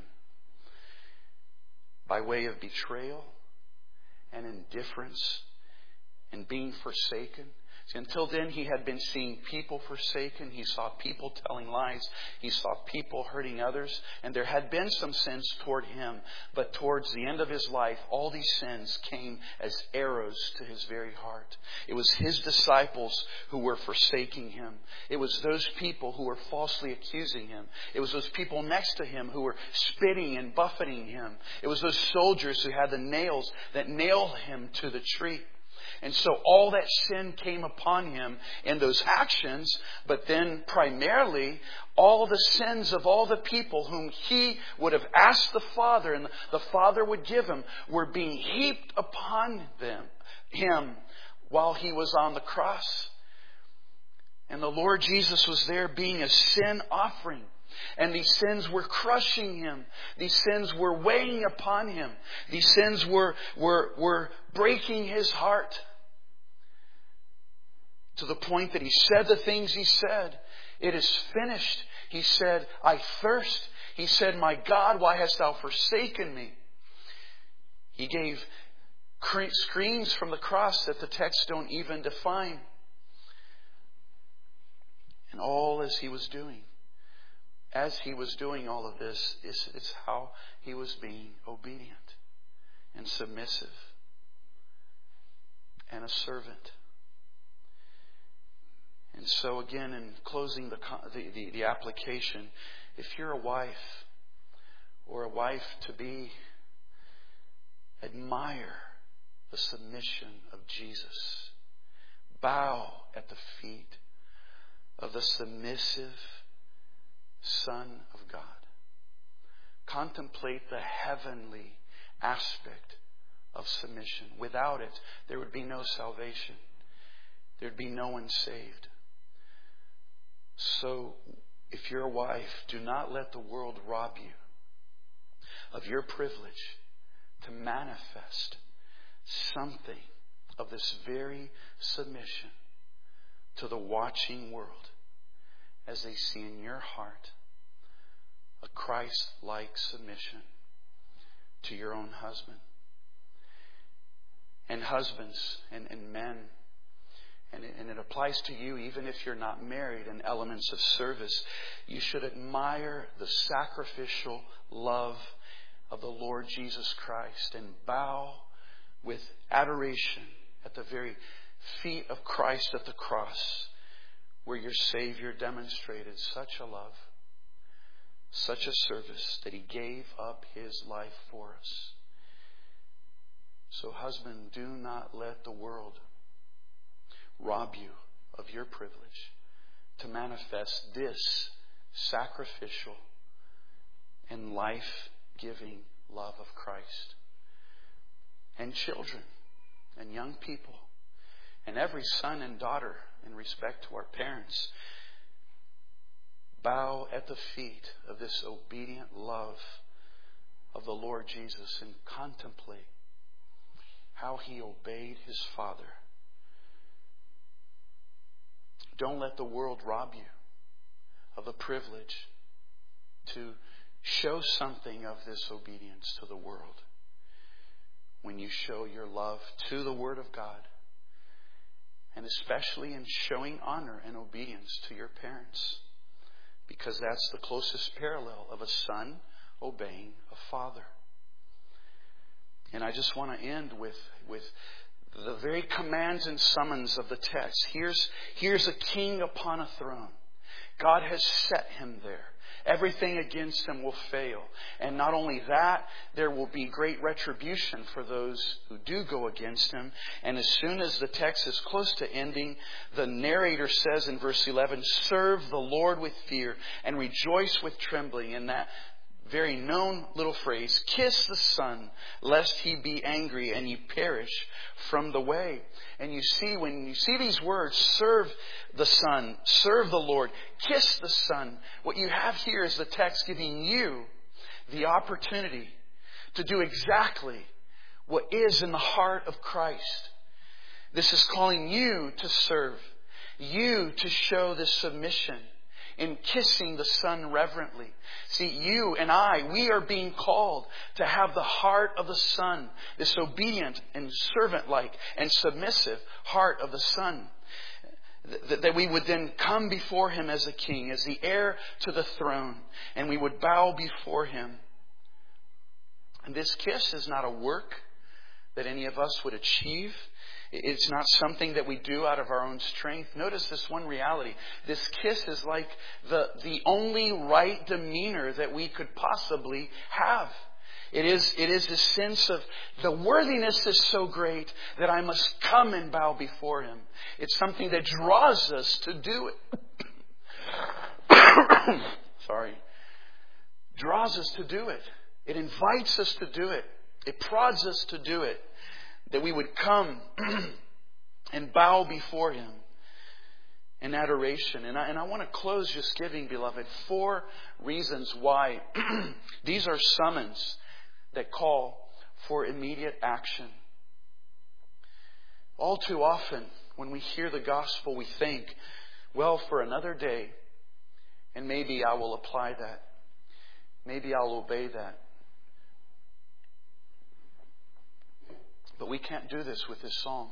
by way of betrayal and indifference and being forsaken. See, until then, He had been seeing people forsaken. He saw people telling lies. He saw people hurting others. And there had been some sins toward Him. But towards the end of His life, all these sins came as arrows to His very heart. It was His disciples who were forsaking Him. It was those people who were falsely accusing Him. It was those people next to Him who were spitting and buffeting Him. It was those soldiers who had the nails that nailed Him to the tree. And so all that sin came upon Him in those actions, but then primarily all the sins of all the people whom He would have asked the Father and the Father would give Him were being heaped upon them, Him while He was on the cross. And the Lord Jesus was there being a sin offering. And these sins were crushing Him. These sins were weighing upon Him. These sins were, were, were breaking His heart. To the point that He said the things He said. It is finished. He said, I thirst. He said, my God, why hast Thou forsaken me? He gave screams from the cross that the texts don't even define. And all as He was doing. As He was doing all of this, it's, it's how He was being obedient and submissive and a servant. And so again, in closing the, the, the, the application, if you're a wife or a wife to be, admire the submission of Jesus. Bow at the feet of the submissive Son of God. Contemplate the heavenly aspect of submission. Without it, there would be no salvation. There'd be no one saved. So, if you're a wife, do not let the world rob you of your privilege to manifest something of this very submission to the watching world as they see in your heart a Christ-like submission to your own husband. And husbands and, and men, and it, and it applies to you even if you're not married, in elements of service, you should admire the sacrificial love of the Lord Jesus Christ and bow with adoration at the very feet of Christ at the cross, where your Savior demonstrated such a love, such a service, that He gave up His life for us. So husband, do not let the world rob you of your privilege to manifest this sacrificial and life-giving love of Christ. And children and young people and every son and daughter in respect to our parents, bow at the feet of this obedient love of the Lord Jesus and contemplate how He obeyed His Father. Don't let the world rob you of the privilege to show something of this obedience to the world when you show your love to the Word of God, and especially in showing honor and obedience to your parents, because that's the closest parallel of a son obeying a father. And I just want to end with, with the very commands and summons of the text. Here's, here's a king upon a throne. God has set him there. Everything against him will fail. And not only that, there will be great retribution for those who do go against him. And as soon as the text is close to ending, the narrator says in verse eleven, serve the Lord with fear and rejoice with trembling. In that very known little phrase, kiss the Son, lest He be angry and ye perish from the way. And you see, when you see these words, serve the Son, serve the Lord, kiss the Son, what you have here is the text giving you the opportunity to do exactly what is in the heart of Christ. This is calling you to serve, you to show this submission in kissing the Son reverently. See, you and I, we are being called to have the heart of the Son, this obedient and servant-like and submissive heart of the Son. That we would then come before Him as a king, as the heir to the throne, and we would bow before Him. And this kiss is not a work that any of us would achieve. It's not something that we do out of our own strength. Notice this one reality. This kiss is like the, the only right demeanor that we could possibly have. It is, it is a sense of the worthiness is so great that I must come and bow before Him. It's something that draws us to do it. Sorry. Draws us to do it. It invites us to do it. It prods us to do it. That we would come and bow before Him in adoration. And I, and I want to close just giving, beloved, four reasons why these are summons that call for immediate action. All too often, when we hear the gospel, we think, well, for another day, and maybe I will apply that. Maybe I'll obey that. But we can't do this with this psalm.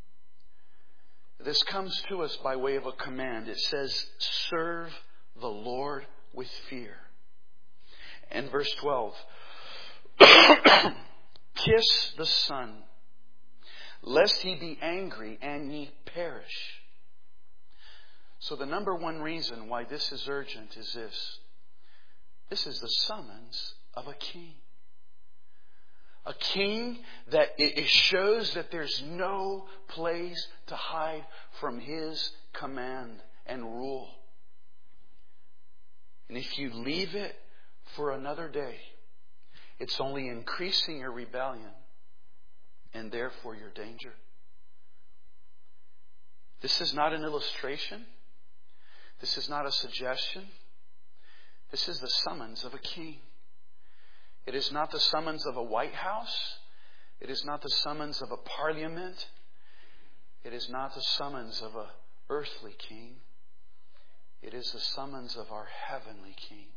This comes to us by way of a command. It says, serve the Lord with fear. And verse twelve, kiss the Son, lest He be angry and ye perish. So the number one reason why this is urgent is this. This is the summons of a king. A king that it shows that there's no place to hide from His command and rule. And if you leave it for another day, it's only increasing your rebellion and therefore your danger. This is not an illustration. This is not a suggestion. This is the summons of a king. It is not the summons of a White House. It is not the summons of a parliament. It is not the summons of an earthly king. It is the summons of our heavenly King.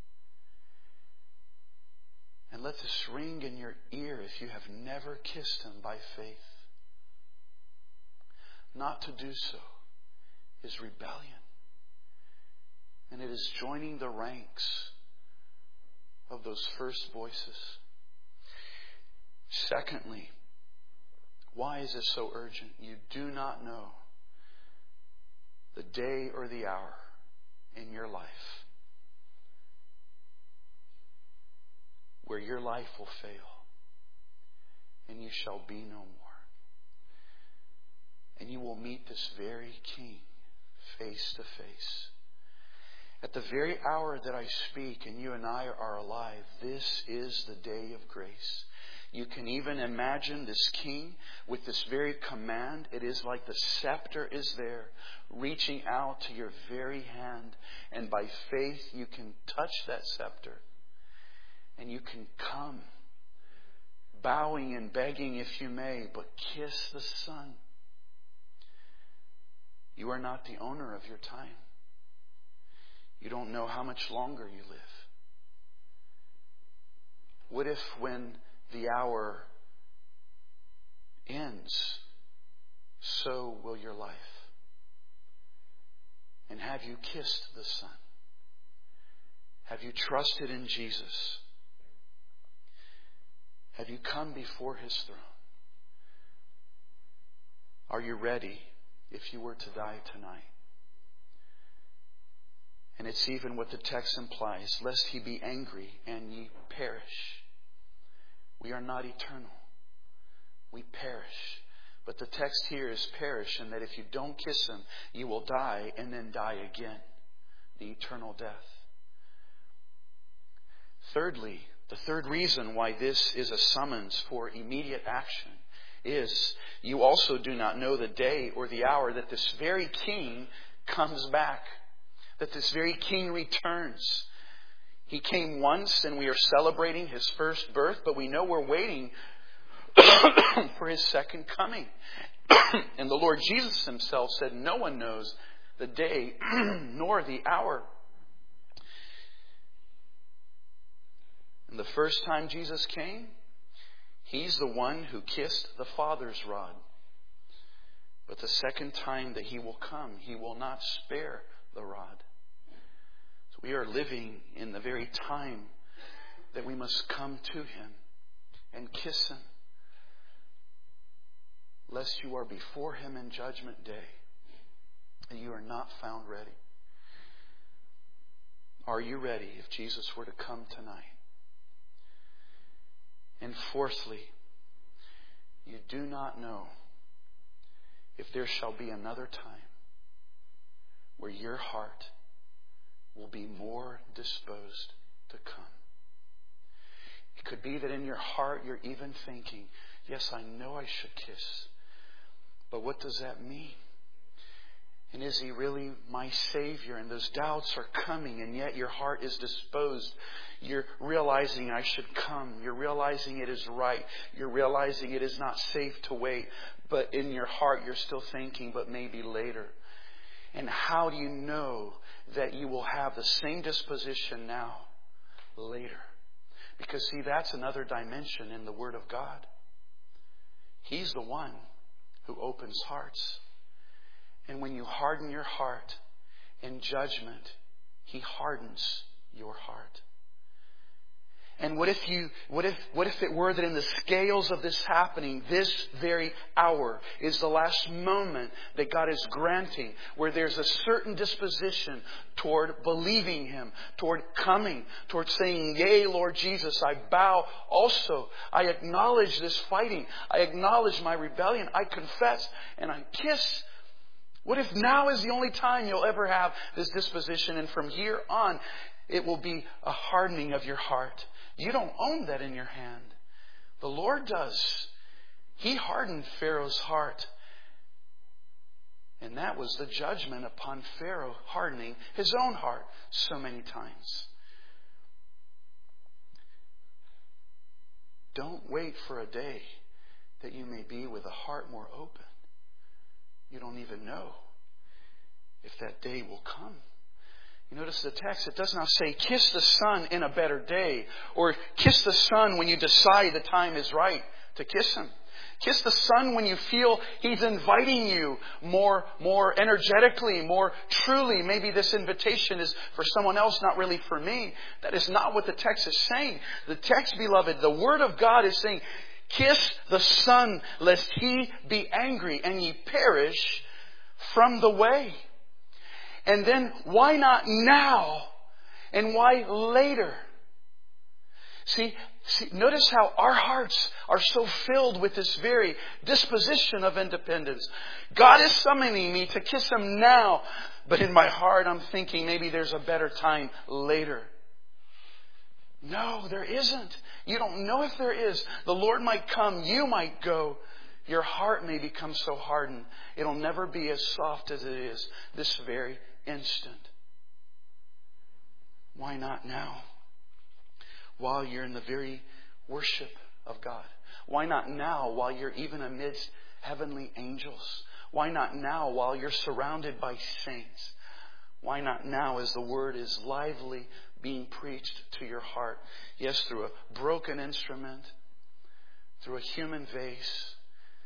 And let this ring in your ear if you have never kissed Him by faith. Not to do so is rebellion. And it is joining the ranks of those first voices. Secondly, why is it so urgent? You do not know the day or the hour in your life where your life will fail and you shall be no more. And you will meet this very King face to face. At the very hour that I speak and you and I are alive, this is the day of grace. You can even imagine this King with this very command. It is like the scepter is there, reaching out to your very hand. And by faith you can touch that scepter. And you can come, bowing and begging if you may, but kiss the Son. You are not the owner of your time. You don't know how much longer you live. What if when the hour ends, so will your life? And have you kissed the Son? Have you trusted in Jesus? Have you come before His throne? Are you ready if you were to die tonight? And it's even what the text implies, lest He be angry and ye perish. We are not eternal. We perish. But the text here is perish, and that if you don't kiss Him, you will die and then die again. The eternal death. Thirdly, the third reason why this is a summons for immediate action is you also do not know the day or the hour that this very King comes back. That this very King returns. He came once and we are celebrating His first birth, but we know we're waiting for His second coming. And the Lord Jesus Himself said, no one knows the day nor the hour. And the first time Jesus came, He's the one who kissed the Father's rod. But the second time that He will come, He will not spare the rod. So we are living in the very time that we must come to Him and kiss Him, lest you are before Him in judgment day and you are not found ready. Are you ready if Jesus were to come tonight? And fourthly, you do not know if there shall be another time where your heart will be more disposed to come. It could be that in your heart you're even thinking, yes, I know I should kiss, but what does that mean? And is He really my Savior? And those doubts are coming, and yet your heart is disposed. You're realizing I should come. You're realizing it is right. You're realizing it is not safe to wait. But in your heart you're still thinking, but maybe later. And how do you know that you will have the same disposition now, later? Because see, that's another dimension in the Word of God. He's the one who opens hearts. And when you harden your heart in judgment, He hardens your heart. And what if you, what if, what if it were that in the scales of this happening, this very hour is the last moment that God is granting, where there's a certain disposition toward believing Him, toward coming, toward saying, yea, Lord Jesus, I bow also. I acknowledge this fighting. I acknowledge my rebellion. I confess and I kiss. What if now is the only time you'll ever have this disposition, and from here on it will be a hardening of your heart? You don't own that in your hand. The Lord does. He hardened Pharaoh's heart. And that was the judgment upon Pharaoh hardening his own heart so many times. Don't wait for a day that you may be with a heart more open. You don't even know if that day will come. You notice the text, it does not say kiss the Son in a better day, or kiss the Son when you decide the time is right to kiss Him. Kiss the Son when you feel He's inviting you more, more energetically, more truly. Maybe this invitation is for someone else, not really for me. That is not what the text is saying. The text, beloved, the Word of God is saying, kiss the Son, lest He be angry and ye perish from the way. And then why not now? And why later? See, see, notice how our hearts are so filled with this very disposition of independence. God is summoning me to kiss Him now, but in my heart I'm thinking maybe there's a better time later. No, there isn't. You don't know if there is. The Lord might come, you might go. Your heart may become so hardened, it'll never be as soft as it is this very instant. Why not now? While you're in the very worship of God. Why not now while you're even amidst heavenly angels? Why not now while you're surrounded by saints? Why not now as the Word is lively being preached to your heart? Yes, through a broken instrument, through a human vase.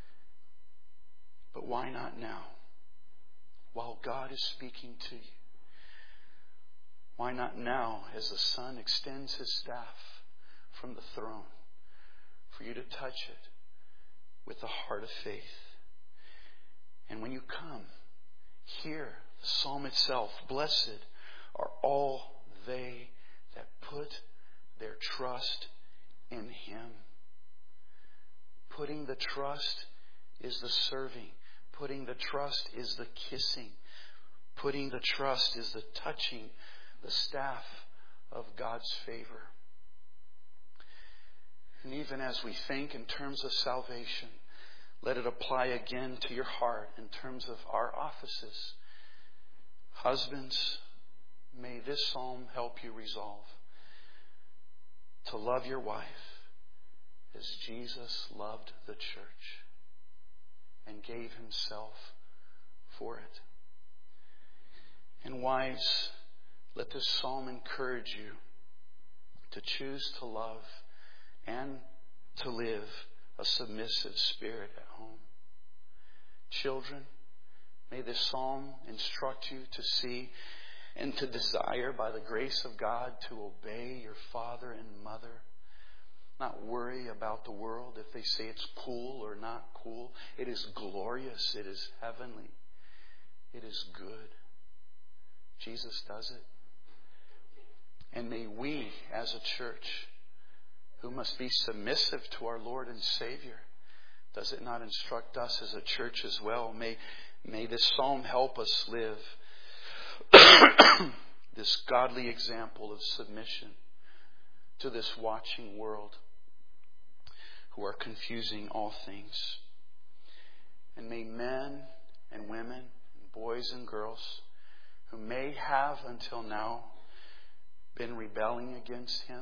But why not now? While God is speaking to you. Why not now as the Son extends His staff from the throne for you to touch it with the heart of faith? And when you come, hear the psalm itself. Blessed are all they that put their trust in Him. Putting the trust is the serving. Putting the trust is the kissing. Putting the trust is the touching the staff of God's favor. And even as we think in terms of salvation, let it apply again to your heart in terms of our offices. Husbands, may this psalm help you resolve to love your wife as Jesus loved the church and gave Himself for it. And wives, let this psalm encourage you to choose to love and to live a submissive spirit at home. Children, may this psalm instruct you to see and to desire by the grace of God to obey your father and mother. Not worry about the world if they say it's cool or not cool. It is glorious. It is heavenly. It is good. Jesus does it. And may we, as a church, who must be submissive to our Lord and Savior, does it not instruct us as a church as well? May, may this psalm help us live this godly example of submission to this watching world who are confusing all things. And may men and women, and boys and girls who may have until now been rebelling against Him,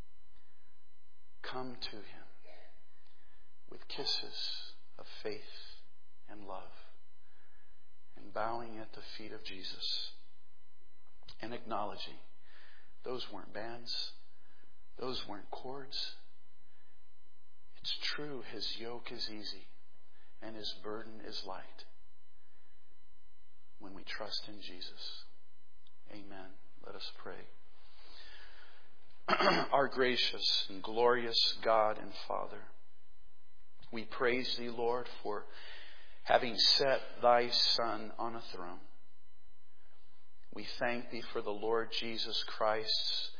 come to Him with kisses of faith and love and bowing at the feet of Jesus and acknowledging those weren't bands, those weren't cords. It's true, His yoke is easy and His burden is light when we trust in Jesus. Amen. Let us pray. Our gracious and glorious God and Father, we praise Thee, Lord, for having set Thy Son on a throne. We thank Thee for the Lord Jesus Christ's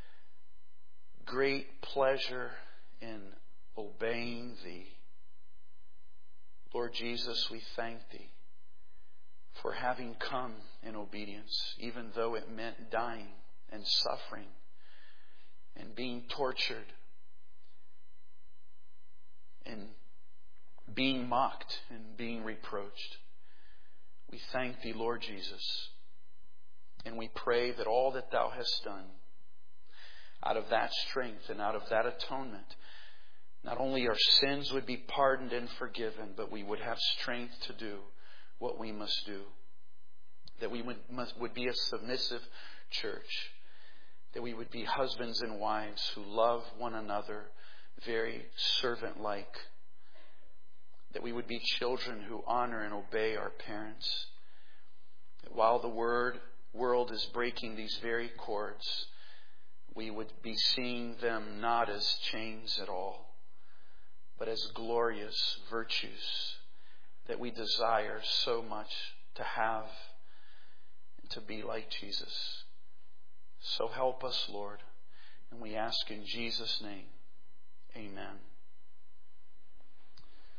great pleasure in obeying Thee. Lord Jesus, we thank Thee for having come in obedience, even though it meant dying and suffering and being tortured and being mocked and being reproached. We thank Thee, Lord Jesus, and we pray that all that Thou hast done, out of that strength and out of that atonement, not only our sins would be pardoned and forgiven, but we would have strength to do what we must do. That we would, must, would be a submissive church. That we would be husbands and wives who love one another very servant-like. That we would be children who honor and obey our parents. That while the word, world is breaking these very cords, we would be seeing them not as chains at all, but as glorious virtues that we desire so much to have and to be like Jesus. So help us, Lord, And we ask in Jesus' name, amen.